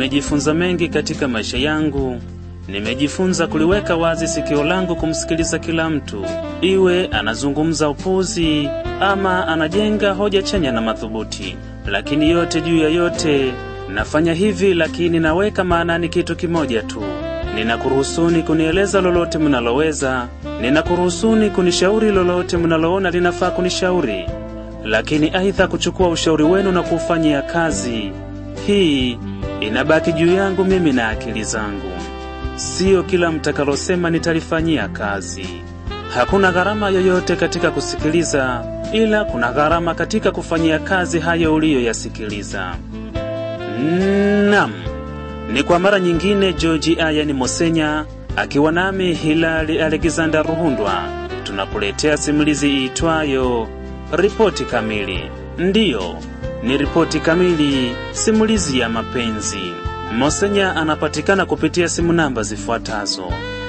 Nimejifunza mengi katika maisha yangu. Nimejifunza kuliweka wazi sikio langu kumsikiliza kila mtu, iwe anazungumza upuzi ama anajenga hoja chanya na madhubuti. Lakini yote juu ya yote, nafanya hivi lakini naweka maanani kitu kimoja tu. Ninakuruhusuni kunieleza lolote mnaloweza. Ninakuruhusuni kunishauri lolote mnaloona linafaa kunishauri. Lakini aidha kuchukua ushauri wenu na kufanyia kazi, hii inabaki juu yangu mimi na akili zangu. Sio kila mtakalosema nitalifanyia kazi. Hakuna gharama yoyote katika kusikiliza, ila kuna gharama katika kufanyia kazi hayo uliyoyasikiliza. Naam. Ni kwa mara nyingine George Ayani Mosenya akiwa nami Hilali Alexander Ruhundwa tunakuletea simulizi iitwayo Ripoti Kamili. Ndiyo, ni ripoti kamili, simulizi ya mapenzi. Mosenya anapatikana kupitia simu namba zifuatazo: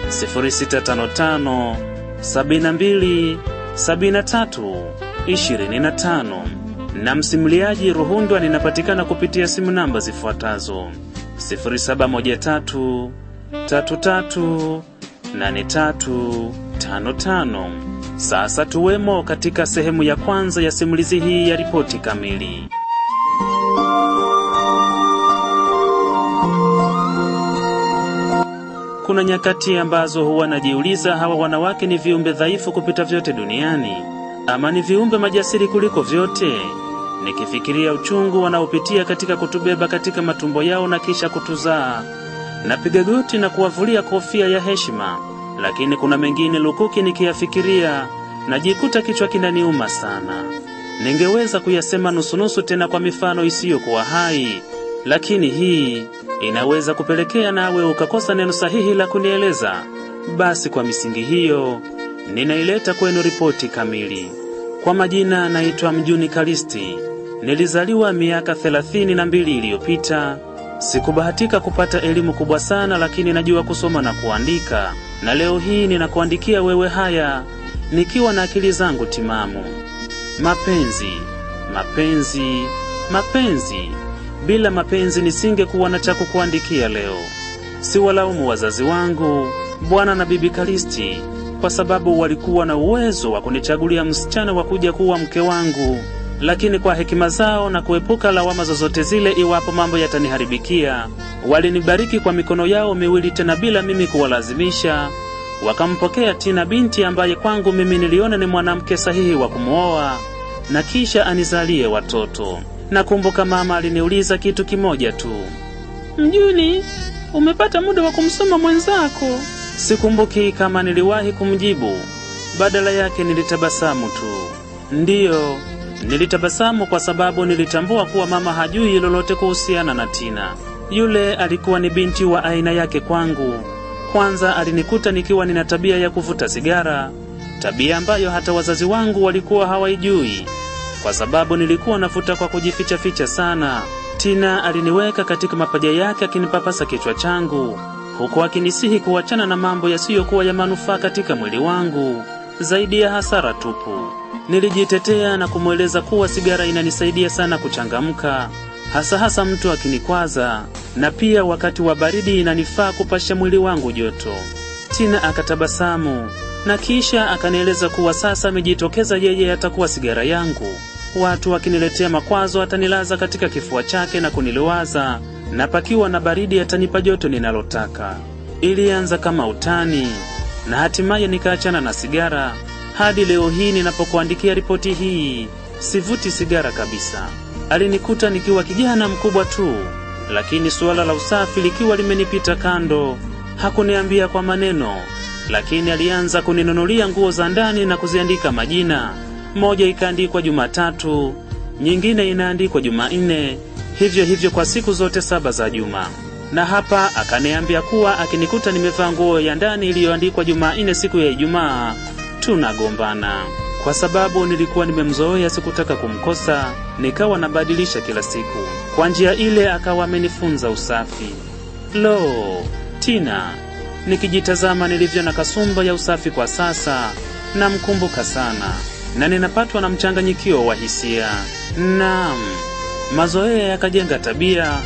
0655 72 73 25, na msimuliaji Ruhundwa ninapatikana kupitia simu namba zifuatazo: 0713 33 83 55. Sasa tuwemo katika sehemu ya kwanza ya simulizi hii ya ripoti kamili. Kuna nyakati ambazo huwa najiuliza, hawa wanawake ni viumbe dhaifu kupita vyote duniani ama ni viumbe majasiri kuliko vyote? Nikifikiria uchungu wanaopitia katika kutubeba katika matumbo yao na kisha kutuzaa, napiga goti na kuwavulia kofia ya heshima. Lakini kuna mengine lukuki nikiyafikiria, najikuta kichwa kinaniuma sana. Ningeweza kuyasema nusu tena kwa mifano isiyokuwa hai, lakini hii inaweza kupelekea nawe ukakosa neno sahihi la kunieleza. Basi kwa misingi hiyo, ninaileta kwenu ripoti kamili. Kwa majina naitwa Mjuni Kalisti. Nilizaliwa miaka 32 iliyopita. Sikubahatika kupata elimu kubwa sana, lakini najua kusoma na kuandika. Na leo hii ninakuandikia wewe haya nikiwa na akili zangu timamu. Mapenzi, mapenzi, mapenzi. Bila mapenzi nisingekuwa na cha kukuandikia leo. Siwalaumu wazazi wangu, Bwana na Bibi Kalisti, kwa sababu walikuwa na uwezo wa kunichagulia msichana wa kuja kuwa mke wangu. Lakini kwa hekima zao na kuepuka lawama zozote zile iwapo mambo yataniharibikia, walinibariki kwa mikono yao miwili, tena bila mimi kuwalazimisha. Wakampokea Tina, binti ambaye kwangu mimi niliona ni mwanamke sahihi wa kumuoa na kisha anizalie watoto. Nakumbuka mama aliniuliza kitu kimoja tu: "Mjuni, umepata muda wa kumsoma mwenzako?" Sikumbuki kama niliwahi kumjibu. Badala yake nilitabasamu tu. Ndiyo, nilitabasamu kwa sababu nilitambua kuwa mama hajui lolote kuhusiana na Tina. Yule alikuwa ni binti wa aina yake kwangu. Kwanza alinikuta nikiwa nina tabia ya kuvuta sigara, tabia ambayo hata wazazi wangu walikuwa hawaijui, kwa sababu nilikuwa navuta kwa kujificha sana. Tina aliniweka katika mapaja yake akinipapasa kichwa changu, huku akinisihi kuachana na mambo yasiyokuwa ya manufaa katika mwili wangu, zaidi ya hasara tupu. Nilijitetea na kumweleza kuwa sigara inanisaidia sana kuchangamka, hasa mtu akinikwaza, na pia wakati wa baridi inanifaa kupasha mwili wangu joto. Tina akatabasamu na kisha akanieleza kuwa sasa amejitokeza yeye atakuwa sigara yangu. Watu wakiniletea makwazo atanilaza katika kifua chake na kunilewaza, na pakiwa na baridi atanipa joto ninalotaka. Ilianza kama utani na hatimaye nikaachana na sigara. Hadi leo hii ninapokuandikia ripoti hii, sivuti sigara kabisa. Alinikuta nikiwa kijana mkubwa tu, lakini suala la usafi likiwa limenipita kando. Hakuniambia kwa maneno, lakini alianza kuninunulia nguo za ndani na kuziandika majina. Moja ikaandikwa Jumatatu, nyingine inaandikwa Jumanne, hivyo kwa siku zote 7 za juma. Na hapa akaniambia kuwa akinikuta nimevaa nguo ya ndani iliyoandikwa Jumanne siku ya Ijumaa, tunagombana. Kwa sababu nilikuwa nimemzoea, sikutaka kumkosa, nikawa nabadilisha kila siku. Kwa njia ile akawa amenifunza usafi. Lo, Tina, nikijitazama nilivyo na kasumba ya usafi kwa sasa, namkumbuka sana na ninapatwa na mchanganyikio wa hisia. Naam, mazoea yakajenga tabia.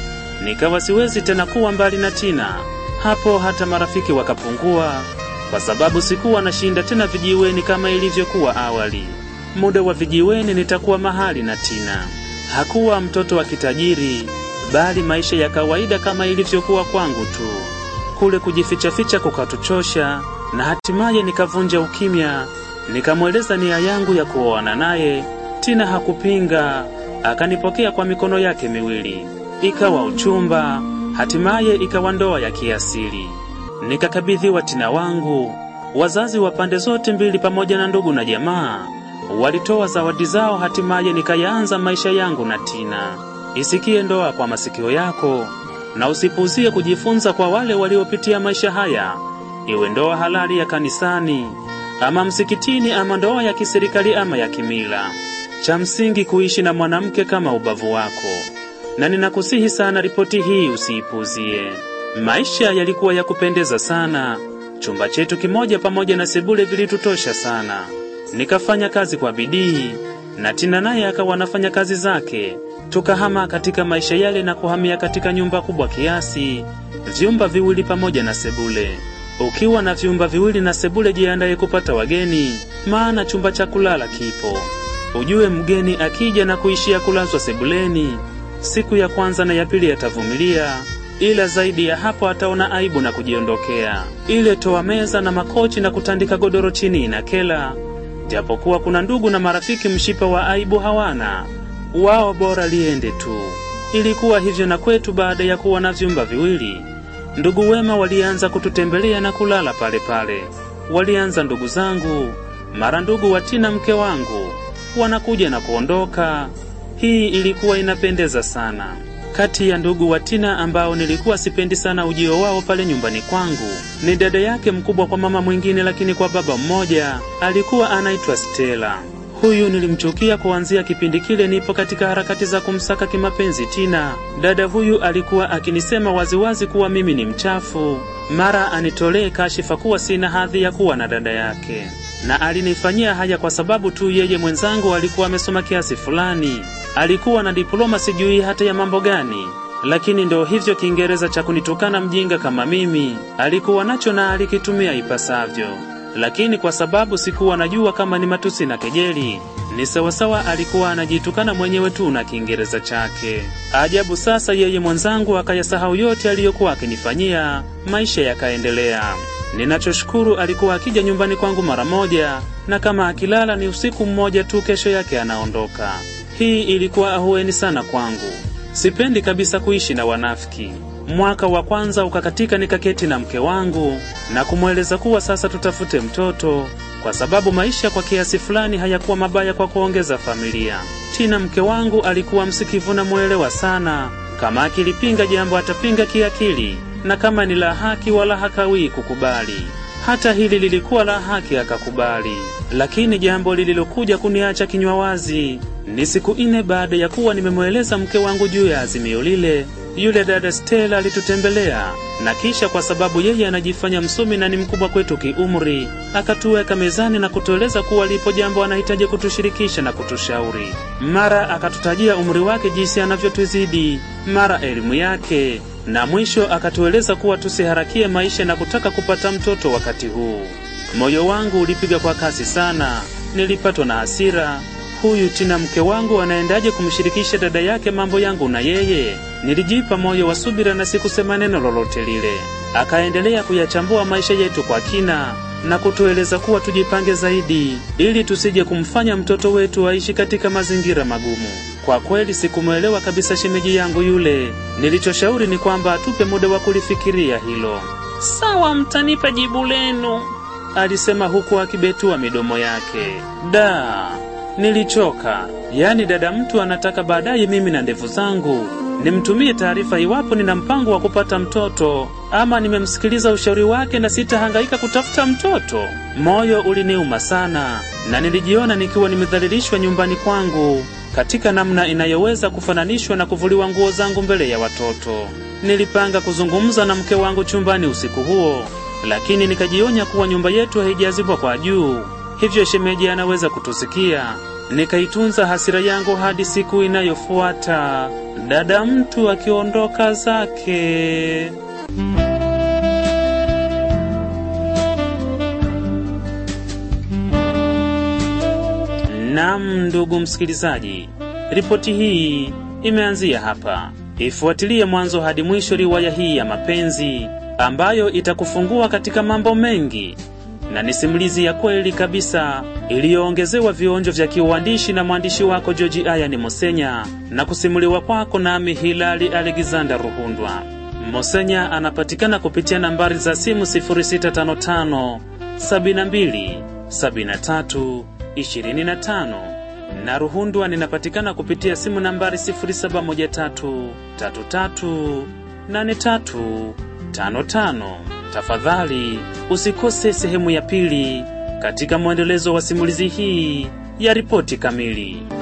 Nikawa siwezi tena kuwa mbali na Tina. Hapo hata marafiki wakapungua, kwa sababu sikuwa nashinda tena vijiweni kama ilivyokuwa awali. Muda wa vijiweni nitakuwa mahali na Tina. Hakuwa mtoto wa kitajiri, bali maisha ya kawaida kama ilivyokuwa kwangu tu. Kule kujificha kukatuchosha, na hatimaye nikavunja ukimya. Nikamweleza nia yangu ya kuoana naye. Tina hakupinga, akanipokea kwa mikono yake miwili. Ikawa uchumba, hatimaye ikawa ndoa ya kiasili. Nikakabidhiwa Tina wangu. Wazazi wa pande zote mbili pamoja na ndugu na jamaa walitoa zawadi zao. Hatimaye nikaanza maisha yangu na Tina. Isikie ndoa kwa masikio yako, na usipuuzie kujifunza kwa wale waliopitia maisha haya. Iwe ndoa halali ya kanisani, ama msikitini, ama ndoa ya kiserikali, ama ya kimila. Cha msingi kuishi na mwanamke kama ubavu wako. Na ninakusihi sana, ripoti hii usiipuuzie. Maisha yalikuwa ya kupendeza sana. Chumba chetu kimoja pamoja na sebule vilitutosha sana. Nikafanya kazi kwa bidii, na Tina naye akawa anafanya kazi zake. Tukahama katika maisha yale na kuhamia katika nyumba kubwa kiasi, vyumba viwili pamoja na sebule. Ukiwa na vyumba viwili na sebule, jiandae kupata wageni, maana chumba cha kulala kipo. Ujue mgeni akija na kuishia kulazwa sebuleni, siku ya kwanza na ya pili atavumilia, ila zaidi ya hapo ataona aibu na kujiondokea. Ile toa meza na makochi na kutandika godoro chini inakela. Japokuwa kuna ndugu na marafiki mshipa wa aibu hawana, wao bora liende tu. Ilikuwa hivyo na kwetu. Baada ya kuwa na vyumba viwili, ndugu wema walianza kututembelea na kulala pale pale. Walianza ndugu zangu, mara ndugu wa Tina mke wangu, wanakuja na kuondoka. Hii ilikuwa inapendeza sana. Kati ya ndugu wa Tina ambao nilikuwa sipendi sana ujio wao pale nyumbani kwangu, ni dada yake mkubwa kwa mama mwingine lakini kwa baba mmoja, alikuwa anaitwa Stella. Huyu nilimchukia kuanzia kipindi kile nipo katika harakati za kumsaka kimapenzi Tina. Dada huyu alikuwa akinisema waziwazi kuwa mimi ni mchafu, mara anitolee kashifa kuwa sina hadhi ya kuwa na dada yake. Na alinifanyia haya kwa sababu tu yeye mwenzangu alikuwa amesoma kiasi fulani, alikuwa na diploma sijui hata ya mambo gani, lakini ndo hivyo Kiingereza cha kunitukana mjinga kama mimi alikuwa nacho na alikitumia ipasavyo. Lakini kwa sababu sikuwa najua kama ni matusi na kejeli, ni sawasawa alikuwa anajitukana mwenyewe tu na Kiingereza chake. Ajabu sasa yeye mwenzangu akayasahau yote aliyokuwa akinifanyia, maisha yakaendelea. Ninachoshukuru alikuwa akija nyumbani kwangu mara moja, na kama akilala ni usiku mmoja tu, kesho yake anaondoka. Hii ilikuwa ahueni sana kwangu. Sipendi kabisa kuishi na wanafiki. Mwaka wa kwanza ukakatika, nikaketi na mke wangu na kumweleza kuwa sasa tutafute mtoto, kwa sababu maisha kwa kiasi fulani hayakuwa mabaya kwa kuongeza familia. Tina mke wangu alikuwa msikivu na muelewa sana. Kama akilipinga jambo atapinga kiakili, na kama ni la haki wala hakawi kukubali. Hata hili lilikuwa la haki akakubali. Lakini jambo lililokuja kuniacha kinywa wazi ni siku 4 baada ya kuwa nimemweleza mke wangu juu ya azimio lile. Yule dada Stella alitutembelea, na kisha kwa sababu yeye anajifanya msomi na ni mkubwa kwetu kiumri, akatuweka mezani na kutueleza kuwa lipo jambo anahitaji kutushirikisha na kutushauri. Mara akatutajia umri wake jinsi anavyotuzidi, mara elimu yake, na mwisho akatueleza kuwa tusiharakie maisha na kutaka kupata mtoto wakati huu. Moyo wangu ulipiga kwa kasi sana, nilipatwa na hasira. Huyu Tina mke wangu anaendaje kumshirikisha dada yake mambo yangu na yeye? Nilijipa moyo wa subira na sikusema neno lolote lile. Akaendelea kuyachambua maisha yetu kwa kina na kutueleza kuwa tujipange zaidi ili tusije kumfanya mtoto wetu aishi katika mazingira magumu. Kwa kweli sikumuelewa kabisa shemeji yangu yule. Nilichoshauri ni kwamba atupe muda wa kulifikiria hilo. Sawa, mtanipa jibu lenu, alisema huku akibetua midomo yake. Nilichoka. Yaani dada mtu anataka baadaye mimi na ndevu zangu nimtumie taarifa iwapo nina mpango wa kupata mtoto, ama nimemsikiliza ushauri wake na sitahangaika kutafuta mtoto. Moyo uliniuma sana, na nilijiona nikiwa nimedhalilishwa nyumbani kwangu katika namna inayoweza kufananishwa na kuvuliwa nguo zangu mbele ya watoto. Nilipanga kuzungumza na mke wangu chumbani usiku huo, lakini nikajionya kuwa nyumba yetu haijazibwa kwa juu, hivyo shemeji anaweza kutusikia. nikaitunza hasira yangu hadi siku inayofuata, dada mtu akiondoka zake. Naam, ndugu msikilizaji, ripoti hii imeanzia hapa. Ifuatilie mwanzo hadi mwisho riwaya hii ya mapenzi ambayo itakufungua katika mambo mengi, na ni simulizi ya kweli kabisa iliyoongezewa vionjo vya kiuandishi na mwandishi wako George Ayani Mosenya, na kusimuliwa kwako nami Hilali Alexander Ruhundwa. Mosenya anapatikana kupitia nambari za simu 0655 72 73 25, na Ruhundwa ninapatikana kupitia simu nambari 0713 33 83 55. Tafadhali usikose sehemu ya pili katika mwendelezo wa simulizi hii ya ripoti kamili.